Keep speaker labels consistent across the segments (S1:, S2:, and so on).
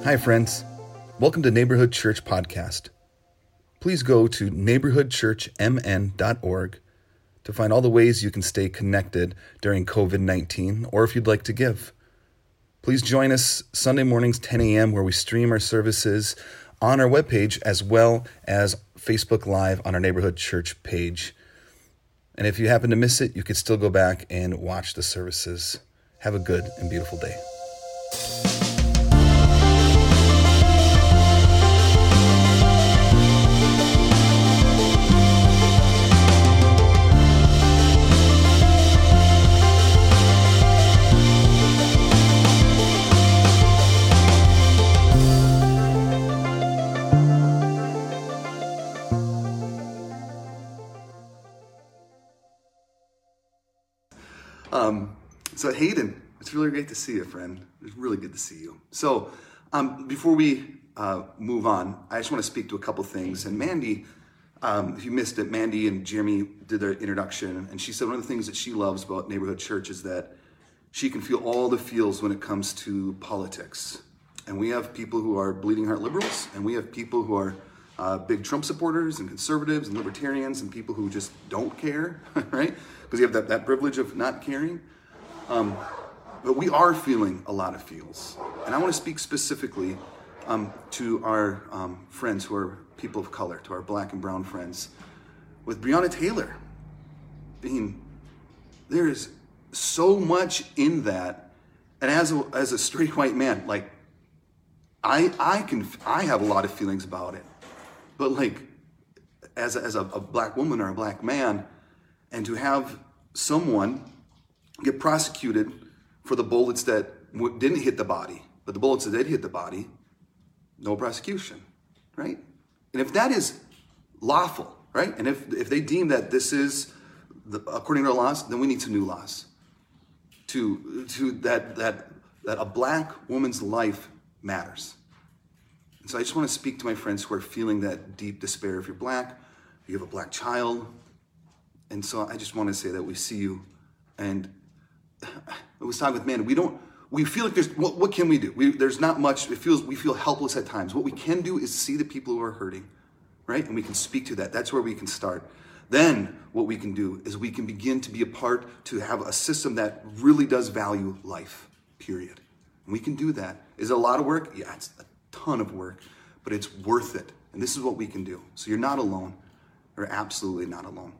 S1: Hi, friends. Welcome to Neighborhood Church Podcast. Please go to neighborhoodchurchmn.org to find all the ways you can stay connected during COVID-19, or if you'd like to give. Please join us Sunday mornings, 10 a.m., where we stream our services on our webpage as well as Facebook Live on our Neighborhood Church page. And if you happen to miss it, you could still go back and watch the services. Have a good and beautiful day. So Hayden, it's really great to see you, friend. It's really good to see you. So before we move on, I just want to speak to a couple things. And Mandy, if you missed it, Mandy and Jeremy did their introduction, and she said one of the things that she loves about Neighborhood Church is that she can feel all the feels when it comes to politics. And we have people who are bleeding heart liberals, and we have people who are big Trump supporters and conservatives and libertarians and people who just don't care, right? Because you have that privilege of not caring. But we are feeling a lot of feels. And I want to speak specifically to our friends who are people of color, to our black and brown friends. With Breonna Taylor, there is so much in that. And as a straight white man, like, I have a lot of feelings about it. But like, as a black woman or a black man, and to have someone get prosecuted for the bullets that didn't hit the body, but the bullets that did hit the body, no prosecution, right? And if that is lawful, right? And if they deem that this is according to our laws, then we need some new laws to that a black woman's life matters. And so I just want to speak to my friends who are feeling that deep despair. If you're black, if you have a black child, and so I just want to say that we see you. And I was talking with man, we feel like what can we do? There's not much. We feel helpless at times. What we can do is see the people who are hurting, right? And we can speak to that. That's where we can start. Then what we can do is we can begin to be a part to have a system that really does value life, period. And we can do that. Is it a lot of work? Yeah, it's a ton of work, but it's worth it. And this is what we can do. So you're not alone. You're absolutely not alone.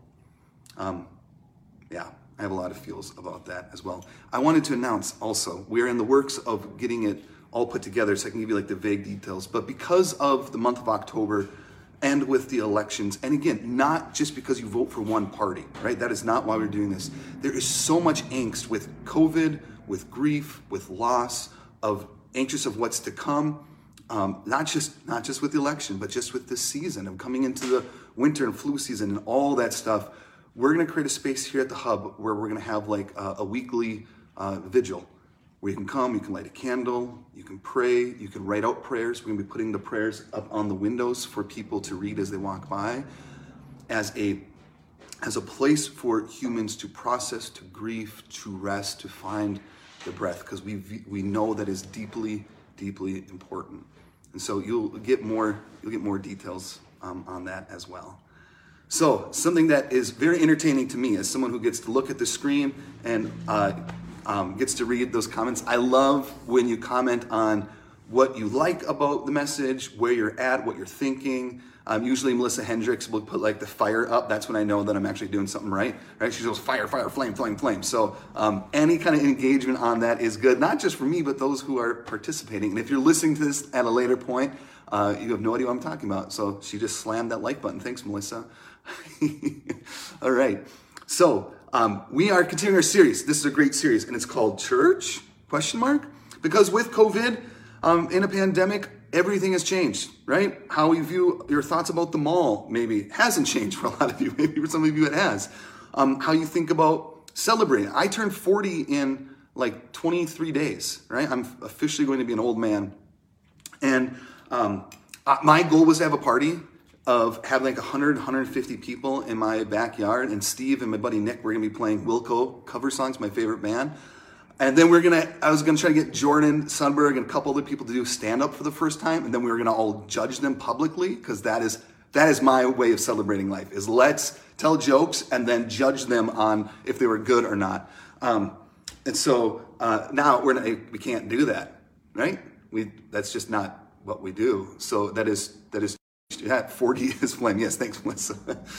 S1: I have a lot of feels about that as well. I wanted to announce also, we're in the works of getting it all put together, so I can give you like the vague details. But because of the month of October and with the elections, and again, not just because you vote for one party, right? That is not why we're doing this. There is so much angst with COVID, with grief, with loss, anxious of what's to come. Not just with the election, but just with this season of coming into the winter and flu season and all that stuff. We're going to create a space here at the Hub where we're going to have like a weekly vigil where you can come, you can light a candle, you can pray, you can write out prayers. We're going to be putting the prayers up on the windows for people to read as they walk by as a place for humans to process, to grieve, to rest, to find the breath, because we know that is deeply, deeply important. And so you'll get more details on that as well. So something that is very entertaining to me as someone who gets to look at the screen and gets to read those comments. I love when you comment on what you like about the message, where you're at, what you're thinking. Usually Melissa Hendricks will put like the fire up. That's when I know that I'm actually doing something right? She goes fire, fire, flame, flame, flame. So any kind of engagement on that is good, not just for me, but those who are participating. And if you're listening to this at a later point, you have no idea what I'm talking about. So she just slammed that like button. Thanks, Melissa. All right. So we are continuing our series. This is a great series, and it's called Church? ? Because with COVID, in a pandemic, everything has changed, right? How you view your thoughts about the mall maybe hasn't changed for a lot of you. Maybe for some of you it has. How you think about celebrating. I turned 40 in like 23 days, right? I'm officially going to be an old man. And my goal was to have a party of having like 100, 150 people in my backyard. And Steve and my buddy Nick were going to be playing Wilco cover songs, my favorite band. And then I was gonna try to get Jordan Sundberg and a couple other people to do stand up for the first time, and then we were gonna all judge them publicly, because that is my way of celebrating life, is let's tell jokes and then judge them on if they were good or not. And so now we can't do that, right? That's just not what we do. So that is 40 is flame. Yes, thanks, Melissa.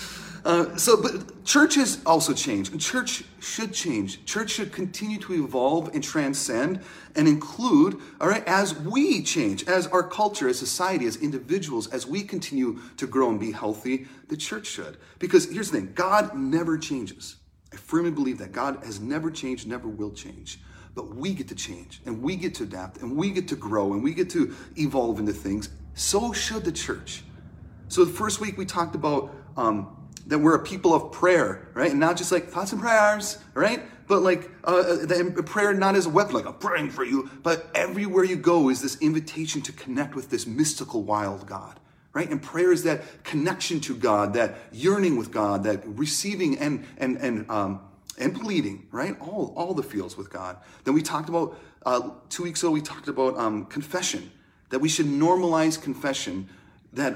S1: But church has also changed, and church should change. Church should continue to evolve and transcend and include, all right, as we change, as our culture, as society, as individuals, as we continue to grow and be healthy, the church should. Because here's the thing, God never changes. I firmly believe that God has never changed, never will change. But we get to change, and we get to adapt, and we get to grow, and we get to evolve into things. So should the church. So the first week we talked about that we're a people of prayer, right? And not just like thoughts and prayers, right? But like prayer not as a weapon, like I'm praying for you, but everywhere you go is this invitation to connect with this mystical, wild God, right? And prayer is that connection to God, that yearning with God, that receiving and pleading, right? All the feels with God. Then we talked about 2 weeks ago. We talked about confession, that we should normalize confession. That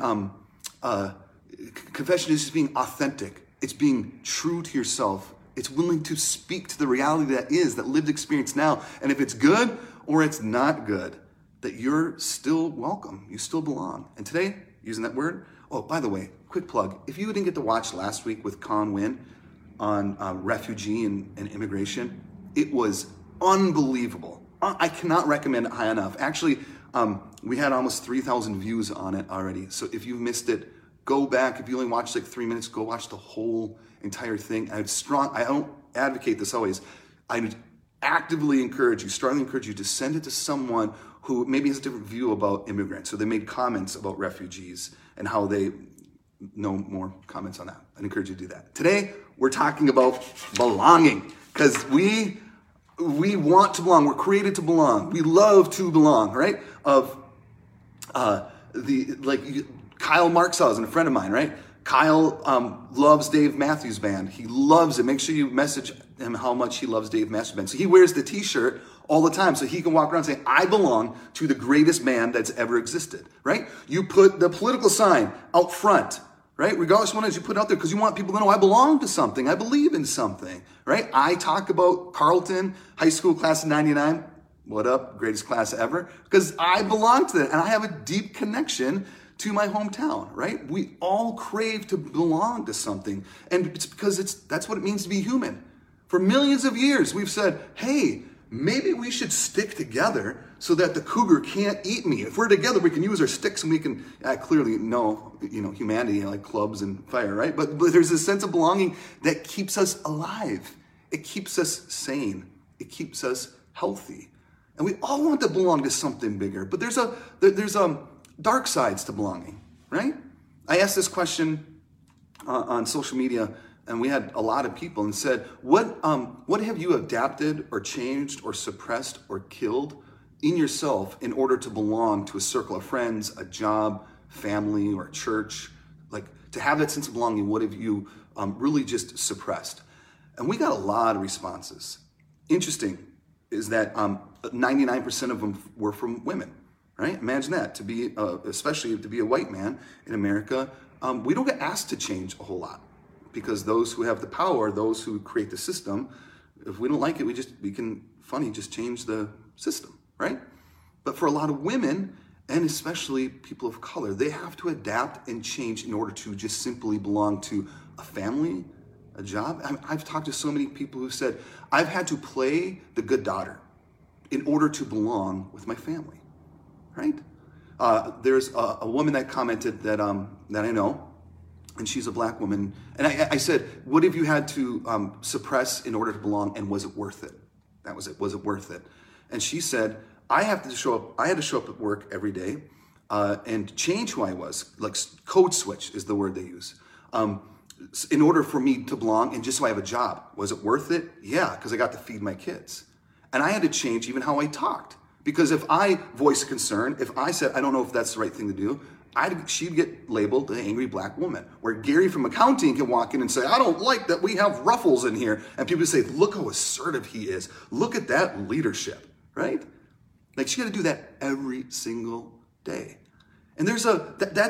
S1: confession is just being authentic. It's being true to yourself. It's willing to speak to the reality that lived experience now. And if it's good or it's not good, that you're still welcome. You still belong. And today, using that word. Oh, by the way, quick plug. If you didn't get to watch last week with Con Wynn on refugee and immigration, it was unbelievable. I cannot recommend it high enough. Actually, we had almost 3,000 views on it already. So if you missed it, go back. If you only watched like 3 minutes, go watch the whole entire thing. I don't advocate this always. I would actively strongly encourage you to send it to someone who maybe has a different view about immigrants. So they made comments about refugees and how they know more comments on that. I'd encourage you to do that. Today, we're talking about belonging, because we want to belong. We're created to belong. We love to belong, right? Kyle Markshausen, a friend of mine, right? Kyle loves Dave Matthews Band. He loves it. Make sure you message him how much he loves Dave Matthews Band. So he wears the t-shirt all the time so he can walk around saying, I belong to the greatest band that's ever existed, right? You put the political sign out front, right? Regardless of what it is, you put it out there because you want people to know I belong to something. I believe in something, right? I talk about Carleton High School class of 99. What up? Greatest class ever. Because I belong to that and I have a deep connection to my hometown, right? We all crave to belong to something. And it's because that's what it means to be human. For millions of years, we've said, hey, maybe we should stick together so that the cougar can't eat me. If we're together, we can use our sticks and we can clearly know, humanity, like clubs and fire, right? But there's a sense of belonging that keeps us alive. It keeps us sane. It keeps us healthy. And we all want to belong to something bigger. But there's dark sides to belonging, right? I asked this question on social media, and we had a lot of people and said, what have you adapted or changed or suppressed or killed in yourself in order to belong to a circle of friends, a job, family, or a church? Like, to have that sense of belonging, what have you really just suppressed? And we got a lot of responses. Interesting is that 99% of them were from women. Right? Imagine that, especially to be a white man in America, we don't get asked to change a whole lot, because those who have the power, those who create the system, if we don't like it, we can just change the system, right? But for a lot of women, and especially people of color, they have to adapt and change in order to just simply belong to a family, a job. I've talked to so many people who said, I've had to play the good daughter in order to belong with my family. Right? There's a woman that commented that I know, and she's a black woman. And I said, what have you had to suppress in order to belong, and was it worth it? That was it. Was it worth it? And she said, I had to show up at work every day and change who I was. Like, code switch is the word they use. In order for me to belong and just so I have a job. Was it worth it? Yeah, because I got to feed my kids. And I had to change even how I talked. Because if I voiced concern, if I said, I don't know if that's the right thing to do, she'd get labeled the angry black woman. Where Gary from accounting can walk in and say, I don't like that we have ruffles in here. And people say, look how assertive he is. Look at that leadership, right? Like she got to do that every single day. And there's to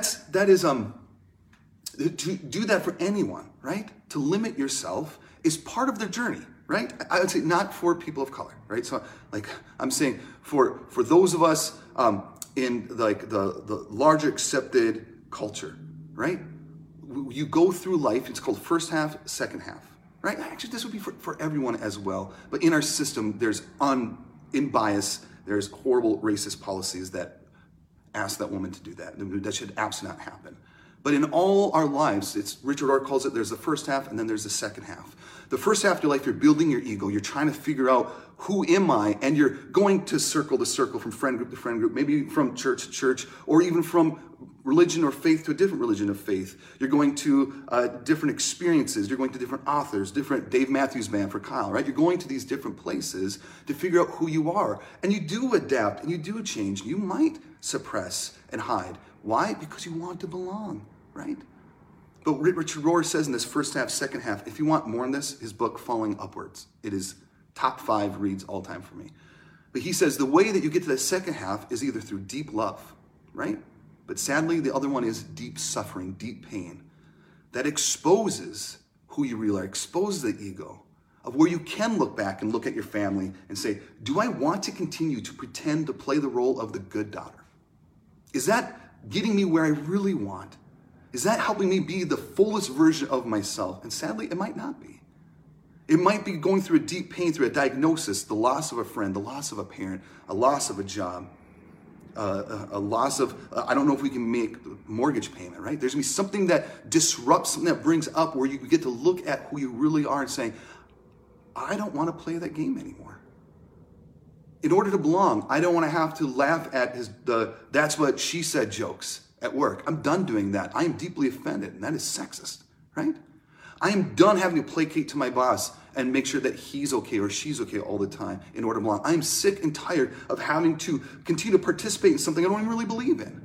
S1: do that for anyone, right? To limit yourself is part of their journey, right? I would say not for people of color, right? So like I'm saying for those of us in like the larger accepted culture, right? You go through life, it's called first half, second half, right? Actually, this would be for everyone as well. But in our system, there's in bias, there's horrible racist policies that ask that woman to do that. That should absolutely not happen. But in all our lives, Richard Rohr calls it, there's the first half and then there's the second half. The first half of your life, you're building your ego. You're trying to figure out, who am I? And you're going to circle to circle, from friend group to friend group, maybe from church to church, or even from religion or faith to a different religion of faith. You're going to different experiences. You're going to different authors, different Dave Matthews Band for Kyle, right? You're going to these different places to figure out who you are. And you do adapt and you do change. You might suppress and hide. Why? Because you want to belong, right? But Richard Rohr says in this first half, second half, if you want more on this, his book, Falling Upwards, it is top 5 reads all time for me. But he says the way that you get to the second half is either through deep love, right? But sadly, the other one is deep suffering, deep pain that exposes who you really are, exposes the ego of where you can look back and look at your family and say, do I want to continue to pretend to play the role of the good daughter? Is that getting me where I really want? Is that helping me be the fullest version of myself? And sadly, it might not be. It might be going through a deep pain, through a diagnosis, the loss of a friend, the loss of a parent, a loss of a job, a loss of, I don't know if we can make mortgage payment, right? There's gonna be something that disrupts, something that brings up where you get to look at who you really are and saying, I don't want to play that game anymore. In order to belong, I don't want to have to laugh at that's what she said jokes at work. I'm done doing that. I am deeply offended, and that is sexist, right? I am done having to placate to my boss and make sure that he's okay or she's okay all the time in order to belong. I'm sick and tired of having to continue to participate in something I don't even really believe in.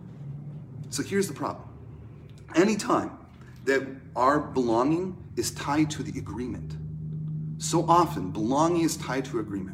S1: So here's the problem. Anytime that our belonging is tied to the agreement, so often belonging is tied to agreement.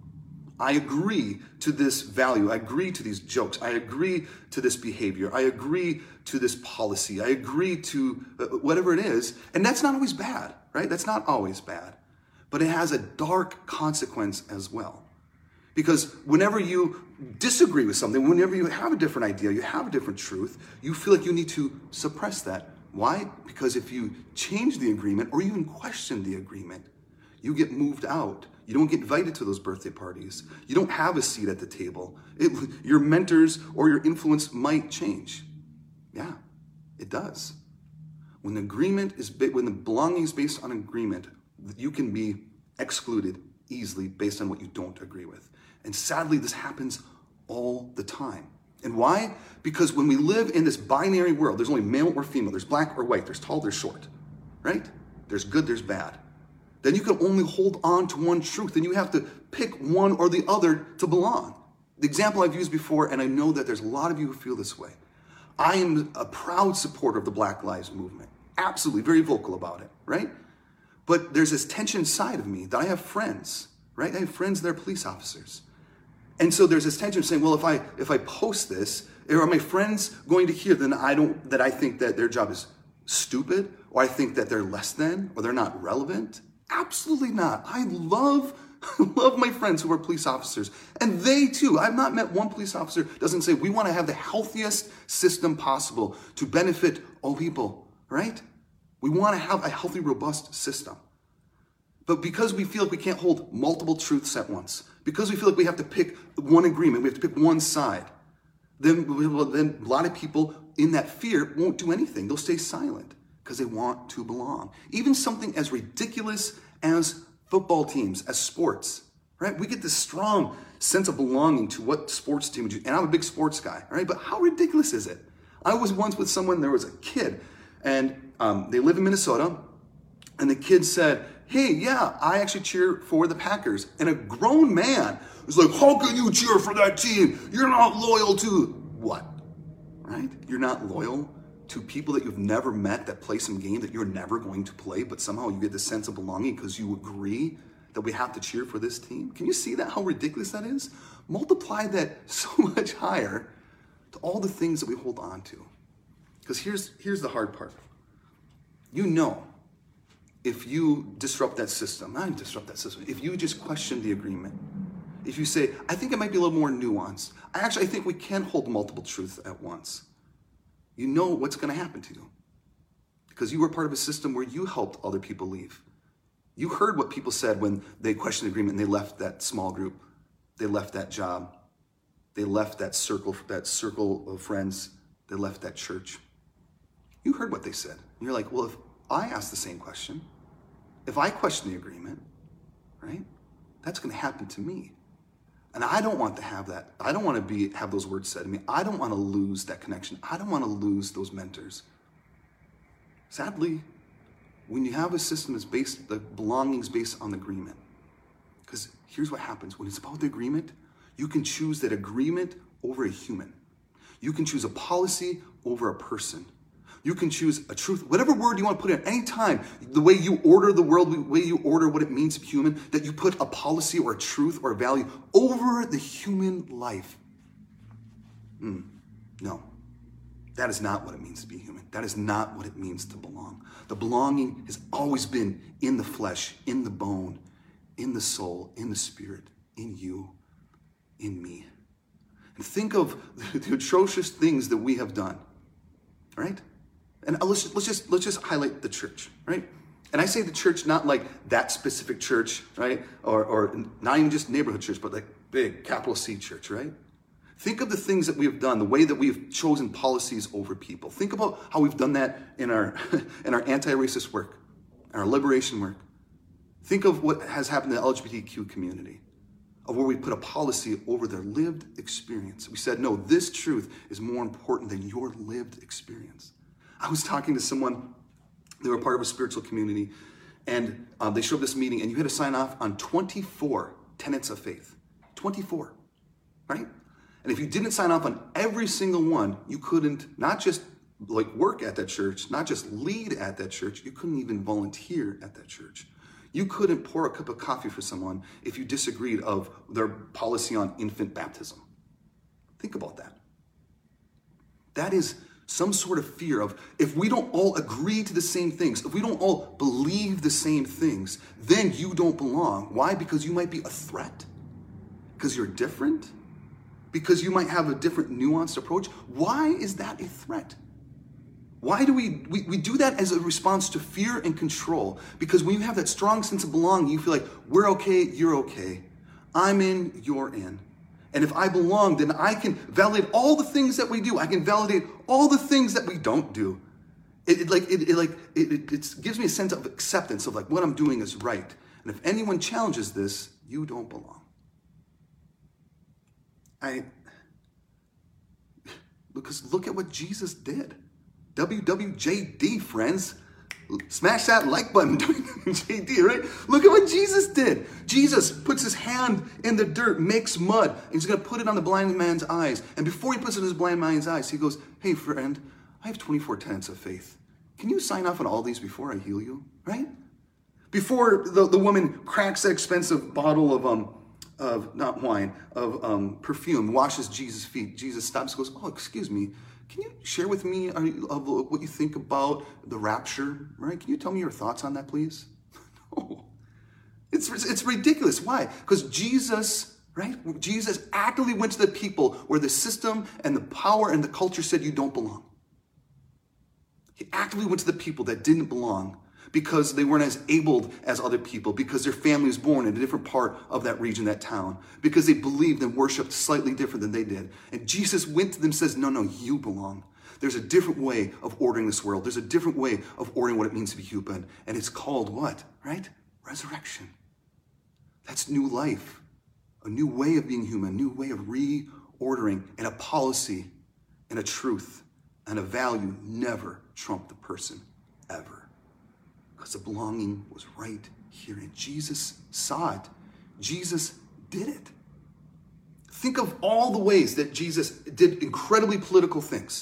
S1: I agree to this value. I agree to these jokes. I agree to this behavior. I agree to this policy. I agree to whatever it is. And that's not always bad, right? That's not always bad. But it has a dark consequence as well. Because whenever you disagree with something, whenever you have a different idea, you have a different truth, you feel like you need to suppress that. Why? Because if you change the agreement or even question the agreement, you get moved out. You don't get invited to those birthday parties. You don't have a seat at the table. Your mentors or your influence might change. Yeah, it does. When the belonging is based on agreement, you can be excluded easily based on what you don't agree with. And sadly, this happens all the time. And why? Because when we live in this binary world, there's only male or female, there's black or white, there's tall, there's short, right? There's good, there's bad. Then you can only hold on to one truth, and you have to pick one or the other to belong. The example I've used before, and I know that there's a lot of you who feel this way. I am a proud supporter of the Black Lives Movement. Absolutely, very vocal about it, right? But there's this tension inside of me that I have friends, right? I have friends that are police officers. And so there's this tension saying, well, if I post this, are my friends going to hear that I think that their job is stupid, or I think that they're less than, or they're not relevant? Absolutely not. I love my friends who are police officers. And they too, I've not met one police officer who doesn't say, we want to have the healthiest system possible to benefit all people, right? We want to have a healthy, robust system. But because we feel like we can't hold multiple truths at once, because we feel like we have to pick one agreement, we have to pick one side, then a lot of people in that fear won't do anything. They'll stay silent because they want to belong. Even something as ridiculous as football teams, as sports, right? We get this strong sense of belonging to what sports team do. And I'm a big sports guy, right? But how ridiculous is it? I was once with someone, there was a kid, and they live in Minnesota, and the kid said, hey, yeah, I actually cheer for the Packers. And a grown man was like, how can you cheer for that team? You're not loyal to what? right? You're not loyal to people that you've never met that play some game that you're never going to play, but somehow you get this sense of belonging because you agree that we have to cheer for this team. Can you see that, how ridiculous that is? Multiply that so much higher to all the things that we hold on to. Because here's the hard part. You know, if you disrupt that system, not disrupt that system, if you just question the agreement, if you say, I think it might be a little more nuanced. I think we can hold multiple truths at once. You know what's going to happen to you. Because you were part of a system where you helped other people leave. You heard what people said when they questioned the agreement and they left that small group. They left that job. They left that circle of friends. They left that church. You heard what they said. And you're like, well, if I ask the same question, if I question the agreement, right, that's going to happen to me. And I don't want to have that. I don't want to have those words said to me. I don't want to lose that connection. I don't want to lose those mentors. Sadly, when you have a system that's based, the belonging is based on the agreement. Because here's what happens. When it's about the agreement, you can choose that agreement over a human. You can choose a policy over a person. You can choose a truth, whatever word you want to put in at any time, the way you order the world, the way you order what it means to be human, that you put a policy or a truth or a value over the human life. No, that is not what it means to be human. That is not what it means to belong. The belonging has always been in the flesh, in the bone, in the soul, in the spirit, in you, in me. And think of the atrocious things that we have done, right? And let's just highlight the church, right? And I say the church not like that specific church, right? Or not even just neighborhood church, but like big capital C church, right? Think of the things that we have done, the way that we've chosen policies over people. Think about how we've done that in our in our anti-racist work, our liberation work. Think of what has happened in the LGBTQ community, of where we put a policy over their lived experience. We said, no, this truth is more important than your lived experience. I was talking to someone, they were part of a spiritual community, and they showed up this meeting, and you had to sign off on 24 tenets of faith. 24, right? And if you didn't sign off on every single one, you couldn't not just like work at that church, not just lead at that church, you couldn't even volunteer at that church. You couldn't pour a cup of coffee for someone if you disagreed of their policy on infant baptism. Think about that. That is some sort of fear of, if we don't all agree to the same things, if we don't all believe the same things, then you don't belong. Why? Because you might be a threat. Because you're different. Because you might have a different nuanced approach. Why is that a threat? Why do we do that as a response to fear and control? Because when you have that strong sense of belonging, you feel like, we're okay, you're okay. I'm in, you're in. And if I belong, then I can validate all the things that we do. I can validate all the things that we don't do. It gives me a sense of acceptance of like what I'm doing is right. And if anyone challenges this, you don't belong. Because look at what Jesus did. WWJD, friends. Smash that like button, WWJD, right? Look at what Jesus did. Jesus puts his hand in the dirt, makes mud, and he's going to put it on the blind man's eyes. And before he puts it in his blind man's eyes, he goes, hey, friend, I have 24 tenets of faith. Can you sign off on all these before I heal you, right? Before the woman cracks that expensive bottle of not wine, of perfume, washes Jesus' feet, Jesus stops and goes, oh, excuse me, can you share with me of what you think about the rapture, right? Can you tell me your thoughts on that, please? No. It's ridiculous. Why? Because Jesus, right? Jesus actively went to the people where the system and the power and the culture said you don't belong. He actively went to the people that didn't belong because they weren't as abled as other people, because their family was born in a different part of that region, that town, because they believed and worshiped slightly different than they did. And Jesus went to them and says, no, you belong. There's a different way of ordering this world. There's a different way of ordering what it means to be human. And it's called what, right? Resurrection. That's new life, a new way of being human, a new way of reordering, and a policy and a truth and a value never trump the person ever. Because the belonging was right here. And Jesus saw it. Jesus did it. Think of all the ways that Jesus did incredibly political things.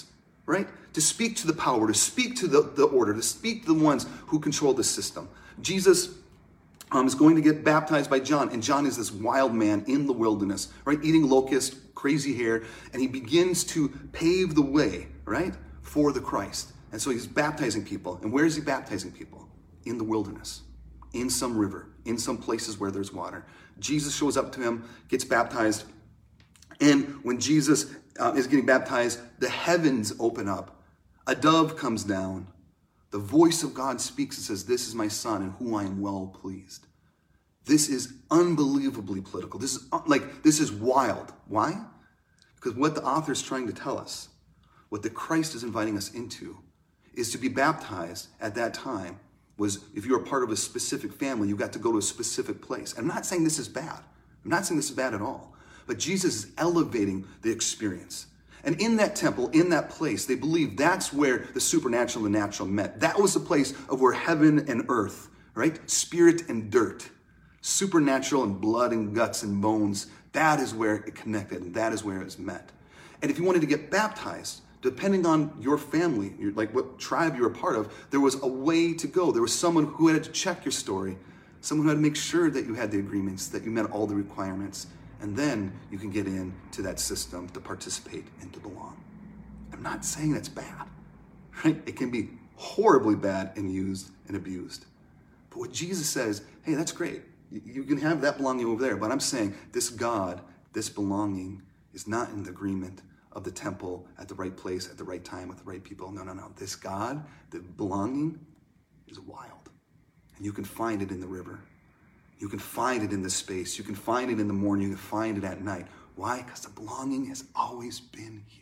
S1: right? To speak to the power, to speak to the order, to speak to the ones who control the system. Jesus is going to get baptized by John, and John is this wild man in the wilderness, right? Eating locusts, crazy hair, and he begins to pave the way, right, for the Christ. And so he's baptizing people. And where is he baptizing people? In the wilderness, in some river, in some places where there's water. Jesus shows up to him, gets baptized, and when Jesus is getting baptized, the heavens open up. A dove comes down. The voice of God speaks and says, "This is my son in whom I am well pleased." This is unbelievably political. This is wild. Why? Because what the author is trying to tell us, what the Christ is inviting us into, is to be baptized at that time was, if you were part of a specific family, you got to go to a specific place. I'm not saying this is bad. I'm not saying this is bad at all. But Jesus is elevating the experience. And in that temple, in that place, they believe that's where the supernatural and the natural met. That was the place of where heaven and earth, right? Spirit and dirt, supernatural and blood and guts and bones, that is where it connected, and that is where it was met. And if you wanted to get baptized, depending on your family, like what tribe you were a part of, there was a way to go. There was someone who had to check your story, someone who had to make sure that you had the agreements, that you met all the requirements. And then you can get into that system to participate and to belong. I'm not saying that's bad, right? It can be horribly bad and used and abused. But what Jesus says, hey, that's great. You can have that belonging over there. But I'm saying this God, this belonging is not in the agreement of the temple at the right place, at the right time, with the right people. No. This God, the belonging is wild. And you can find it in the river. You can find it in the space. You can find it in the morning. You can find it at night. Why? Because the belonging has always been here.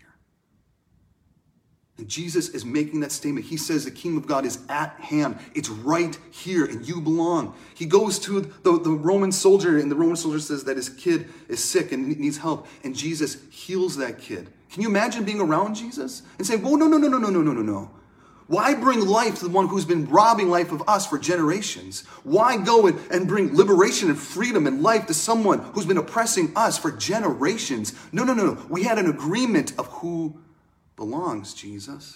S1: And Jesus is making that statement. He says the kingdom of God is at hand. It's right here, and you belong. He goes to the Roman soldier, and the Roman soldier says that his kid is sick and needs help, and Jesus heals that kid. Can you imagine being around Jesus and saying, "Oh, no. Why bring life to the one who's been robbing life of us for generations? Why go and bring liberation and freedom and life to someone who's been oppressing us for generations? No. We had an agreement of who belongs, Jesus."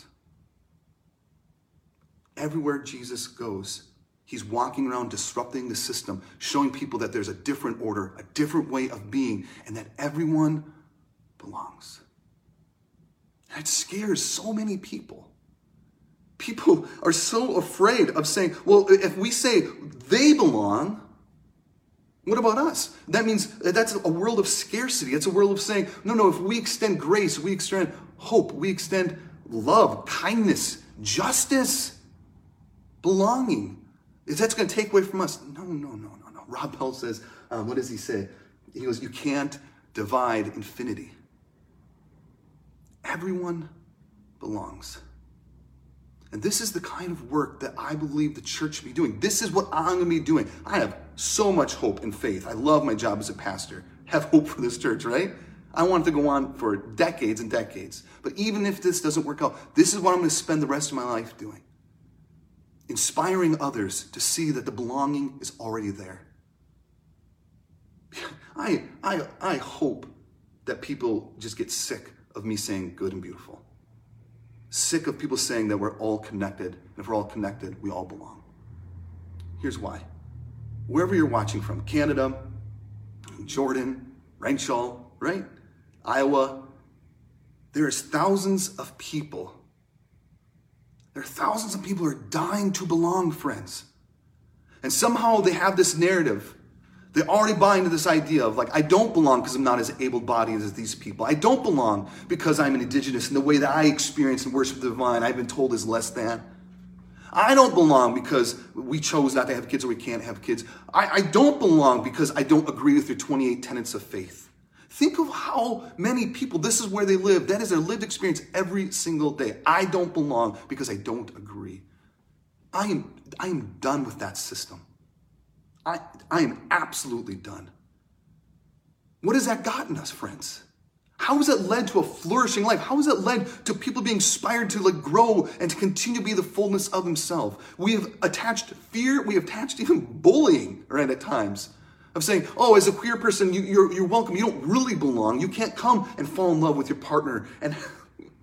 S1: Everywhere Jesus goes, he's walking around disrupting the system, showing people that there's a different order, a different way of being, and that everyone belongs. And it scares so many people. People are so afraid of saying, well, if we say they belong, what about us? That means that's a world of scarcity. It's a world of saying, no, if we extend grace, we extend hope, we extend love, kindness, justice, belonging, that's going to take away from us. No. Rob Bell says, what does he say? He goes, you can't divide infinity. Everyone belongs. And this is the kind of work that I believe the church should be doing. This is what I'm going to be doing. I have so much hope and faith. I love my job as a pastor. Have hope for this church, right? I want it to go on for decades and decades. But even if this doesn't work out, this is what I'm going to spend the rest of my life doing. Inspiring others to see that the belonging is already there. I hope that people just get sick of me saying good and beautiful. Sick of people saying that we're all connected. And if we're all connected, we all belong. Here's why. Wherever you're watching from, Canada, Jordan, Renshaw, right? Iowa, there's thousands of people. There are thousands of people who are dying to belong, friends. And somehow they have this narrative. They already buy into this idea of I don't belong because I'm not as able-bodied as these people. I don't belong because I'm an indigenous and the way that I experience and worship the divine, I've been told is less than. I don't belong because we chose not to have kids or we can't have kids. I don't belong because I don't agree with your 28 tenets of faith. Think of how many people, this is where they live. That is their lived experience every single day. I don't belong because I don't agree. I am done with that system. I am absolutely done. What has that gotten us, friends? How has it led to a flourishing life? How has it led to people being inspired to grow and to continue to be the fullness of themselves? We have attached fear, we have attached even bullying, right, at times, of saying, oh, as a queer person, you're welcome. You don't really belong. You can't come and fall in love with your partner. And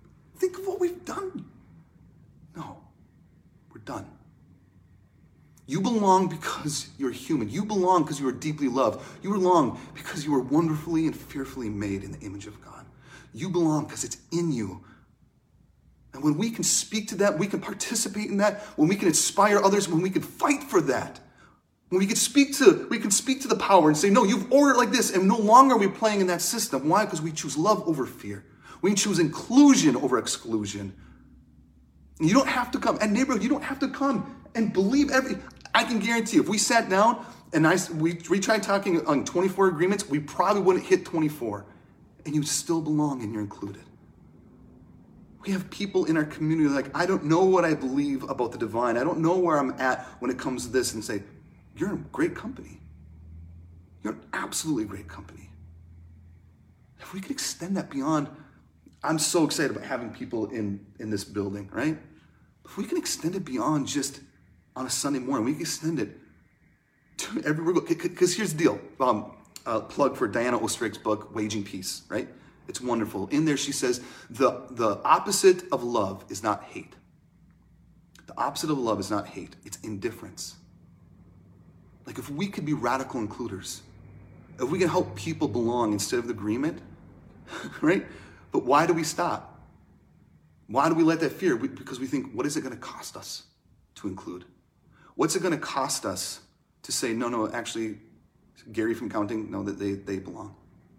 S1: think of what we've done. No, we're done. You belong because you're human. You belong because you are deeply loved. You belong because you are wonderfully and fearfully made in the image of God. You belong because it's in you. And when we can speak to that, we can participate in that, when we can inspire others, when we can fight for that, when we can speak to the power and say, no, you've ordered like this, and no longer are we playing in that system. Why? Because we choose love over fear. We choose inclusion over exclusion. And you don't have to come. And neighborhood, you don't have to come and believe I can guarantee if we sat down and we tried talking on 24 agreements, we probably wouldn't hit 24. And you still belong and you're included. We have people in our community like, I don't know what I believe about the divine. I don't know where I'm at when it comes to this, and say, you're in great company. You're in absolutely great company. If we could extend that beyond, I'm so excited about having people in this building, right? If we can extend it beyond just on a Sunday morning, we can extend it to everywhere. Because here's the deal. Plug for Diana Oesterrich's book, Waging Peace, right? It's wonderful. In there she says, the opposite of love is not hate. The opposite of love is not hate. It's indifference. Like if we could be radical includers, if we can help people belong instead of the agreement, right? But why do we stop? Why do we let that fear? Because we think, what is it going to cost us to include? What's it going to cost us to say, no, actually, Gary from counting, no, that they belong.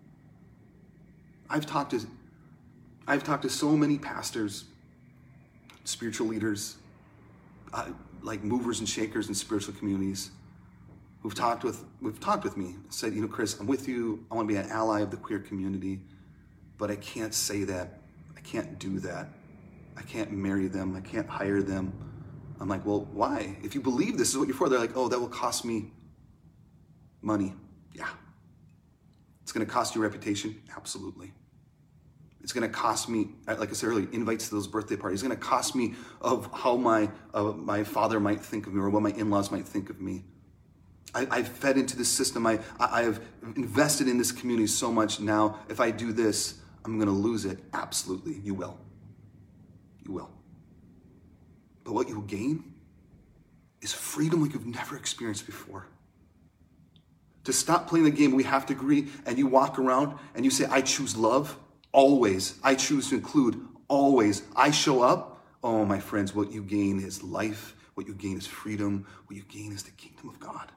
S1: I've talked to so many pastors, spiritual leaders, like movers and shakers in spiritual communities, who've talked with me, said, Chris, I'm with you. I want to be an ally of the queer community, but I can't say that. I can't do that. I can't marry them. I can't hire them. I'm like, well, why? If you believe this is what you're for, they're like, oh, that will cost me money. Yeah. It's going to cost you reputation? Absolutely. It's going to cost me, like I said earlier, invites to those birthday parties. It's going to cost me of how my father might think of me or what my in-laws might think of me. I've fed into this system. I have invested in this community so much now. If I do this, I'm going to lose it. Absolutely. You will. You will. But what you'll gain is freedom like you've never experienced before. To stop playing the game, we have to agree, and you walk around and you say, I choose love, always. I choose to include, always. I show up. Oh, my friends, what you gain is life. What you gain is freedom. What you gain is the kingdom of God.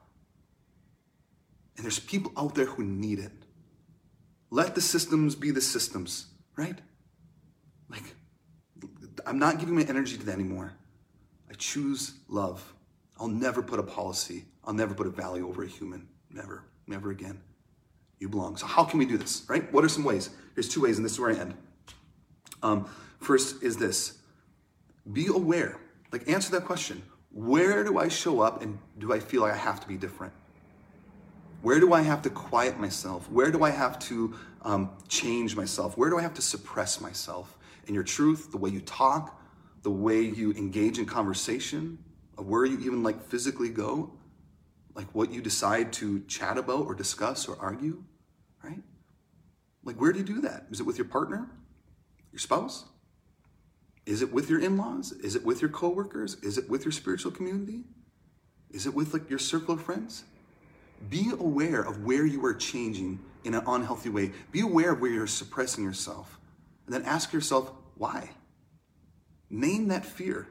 S1: And there's people out there who need it. Let the systems be the systems, right? Like, I'm not giving my energy to that anymore. I choose love. I'll never put a policy. I'll never put a value over a human. Never, never again. You belong. So how can we do this, right? What are some ways? Here's 2 ways, and this is where I end. First is this. Be aware. Like, answer that question. Where do I show up and do I feel like I have to be different? Where do I have to quiet myself? Where do I have to change myself? Where do I have to suppress myself? In your truth, the way you talk, the way you engage in conversation, of where you even like physically go, like what you decide to chat about or discuss or argue, right? Like, where do you do that? Is it with your partner, your spouse? Is it with your in-laws? Is it with your coworkers? Is it with your spiritual community? Is it with like your circle of friends? Be aware of where you are changing in an unhealthy way. Be aware of where you're suppressing yourself. And then ask yourself, why? Name that fear.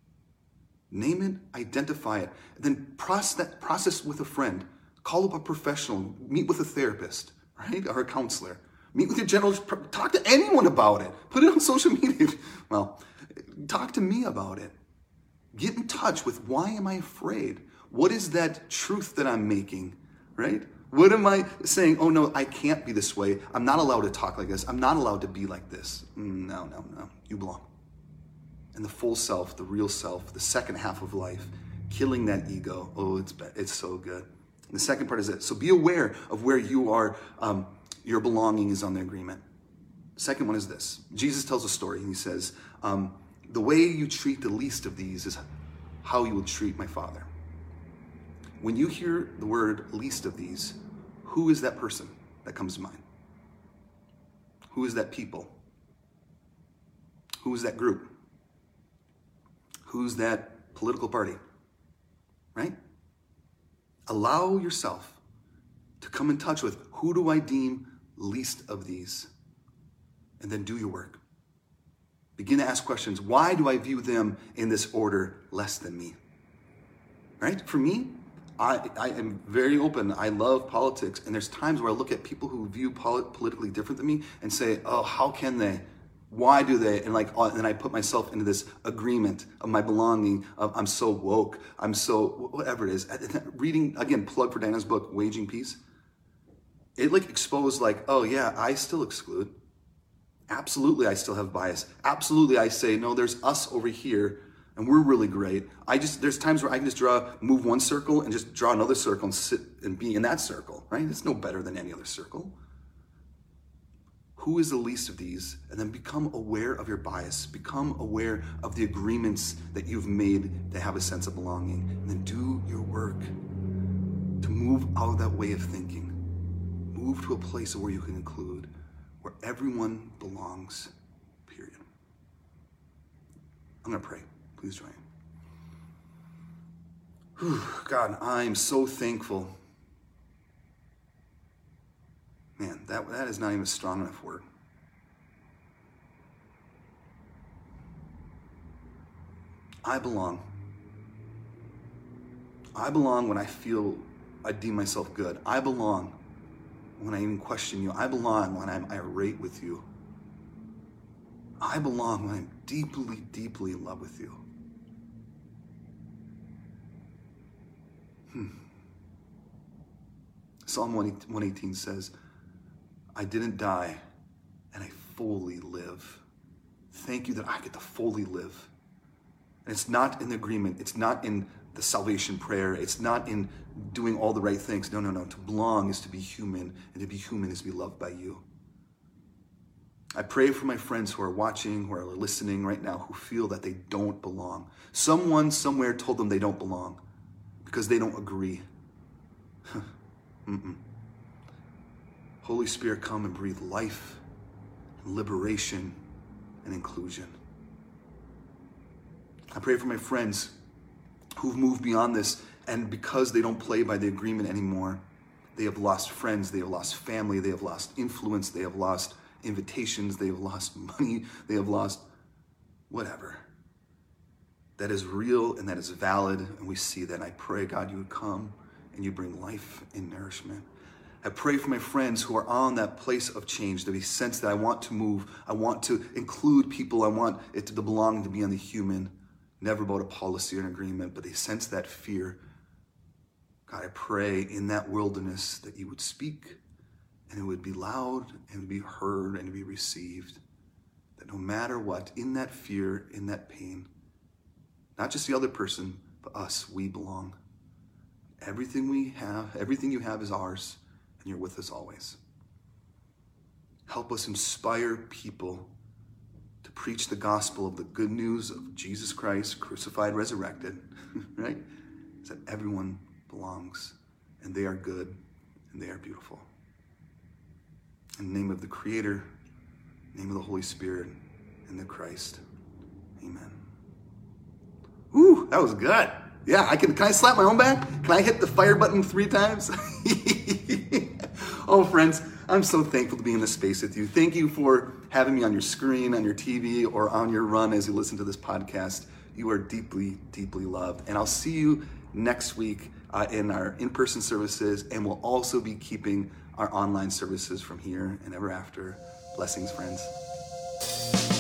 S1: Name it, identify it, and then process with a friend. Call up a professional, meet with a therapist, right? Or a counselor. Meet with your general, talk to anyone about it. Put it on social media. Well, talk to me about it. Get in touch with, why am I afraid? What is that truth that I'm making, right? What am I saying? Oh no, I can't be this way. I'm not allowed to talk like this. I'm not allowed to be like this. No. You belong. And the full self, the real self, the second half of life, killing that ego. Oh, it's so good. And the second part is it. So be aware of where you are, your belonging is on the agreement. The second one is this. Jesus tells a story and he says, the way you treat the least of these is how you will treat my Father. When you hear the word least of these, who is that person that comes to mind? Who is that people? Who's that group? Who's that political party? Right? Allow yourself to come in touch with, who do I deem least of these? And then do your work. Begin to ask questions. Why do I view them in this order less than me? Right? For me, I am very open. I love politics. And there's times where I look at people who view politically different than me and say, oh, how can they? Why do they? And then I put myself into this agreement of my belonging, of I'm so woke, I'm so, whatever it is. Reading, again, plug for Diana's book, Waging Peace. It exposed oh yeah, I still exclude. Absolutely, I still have bias. Absolutely, I say, no, there's us over here, and we're really great. There's times where I can just move one circle and just draw another circle and sit and be in that circle, right? It's no better than any other circle. Who is the least of these? And then become aware of your bias. Become aware of the agreements that you've made to have a sense of belonging. And then do your work to move out of that way of thinking. Move to a place where you can include, where everyone belongs, period. I'm going to pray. Please join. God, I'm so thankful. Man, that is not even a strong enough word. I belong. I belong when I feel I deem myself good. I belong when I even question you. I belong when I'm irate with you. I belong when I'm deeply, deeply in love with you. Psalm 118 says, I didn't die and I fully live. Thank you that I get to fully live. And it's not in the agreement. It's not in the salvation prayer. It's not in doing all the right things. No. To belong is to be human, and to be human is to be loved by you. I pray for my friends who are watching, who are listening right now, who feel that they don't belong. Someone somewhere told them they don't belong because they don't agree. Holy Spirit, come and breathe life, and liberation, and inclusion. I pray for my friends who've moved beyond this, and because they don't play by the agreement anymore, they have lost friends, they have lost family, they have lost influence, they have lost invitations, they have lost money, they have lost whatever. That is real and that is valid, and we see that. And I pray, God, you would come and you bring life and nourishment. I pray for my friends who are on that place of change, that they sense that I want to move, I want to include people, I want it to belong to be on the human, never about a policy or an agreement, but they sense that fear. God, I pray in that wilderness that you would speak, and it would be loud, and it would be heard, and be received. That no matter what, in that fear, in that pain, not just the other person, but us, we belong. Everything we have, everything you have is ours, and you're with us always. Help us inspire people to preach the gospel of the good news of Jesus Christ, crucified, resurrected, right? Is that everyone belongs, and they are good, and they are beautiful. In the name of the Creator, in the name of the Holy Spirit, and the Christ, amen. Ooh, that was good. Yeah, can I slap my own back? Can I hit the fire button 3 times? Oh, friends, I'm so thankful to be in this space with you. Thank you for having me on your screen, on your TV, or on your run as you listen to this podcast. You are deeply, deeply loved. And I'll see you next week in our in-person services, and we'll also be keeping our online services from here and ever after. Blessings, friends.